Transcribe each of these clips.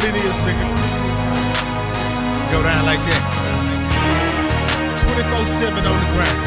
it is, nigga. Go down like that. 24/7 on the grind.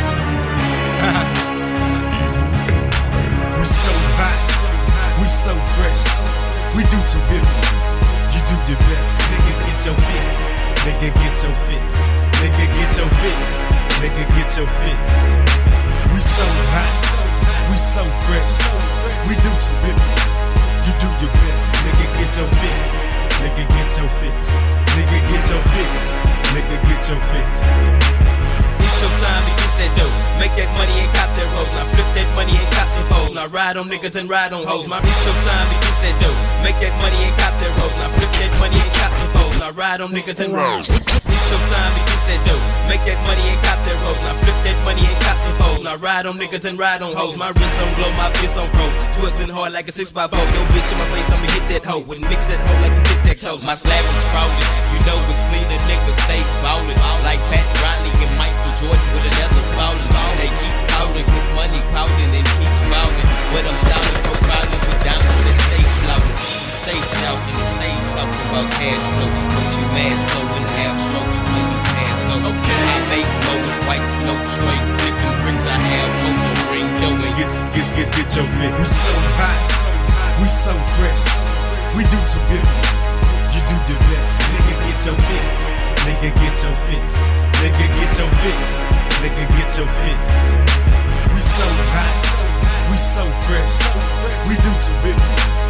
We so hot, we so fresh. We do too different. You do your best. Nigga, get your fix. Nigga, get your fix. Nigga, get your fix. Nigga, get your fix. We so hot, we so fresh. We do too different. You do your best. Nigga, get your fix. Nigga, get your fix. Nigga, get your fix. Nigga, get your fix. It's your time to get that dough. Make that money and cop that rose. Now flip that money and cop some foes. Now ride on niggas and ride on hoes. It's your time to get that dough. Make that money and cop that rose. Now flip that money and cop some foes. Now ride on niggas and ride. It's your time to get that dough. Make that money and cop that rose. Now flip that money and cop some foes. Now ride on niggas and ride on hoes. My wrist on glow, my fist on froze. Twisting hard like a 6x4. Yo bitch in my face, I'ma hit that hoe. And mix that hoe like some tic-tac-toes. My slab is frozen. You know it's clean, a nigga stay ballin'. Like Pat Riley and Michael Jordan with another spoutin'. They keep calling, cause money pouting and keep ballin'. But I'm starting profiling with diamonds that stay flawless. You stay talking and stay talking about cash flow. But you mad slow and half strokes when you pass go. Okay. I make blowin' white snow straight flipping bricks. I have most of ring dough and get your fix. We so hot, we so fresh. We do too different. You do your best. Nigga, get your fix. Nigga, get your fix. Nigga, get your fix. Nigga, get your fix. We so hot, we so fresh. We do too different.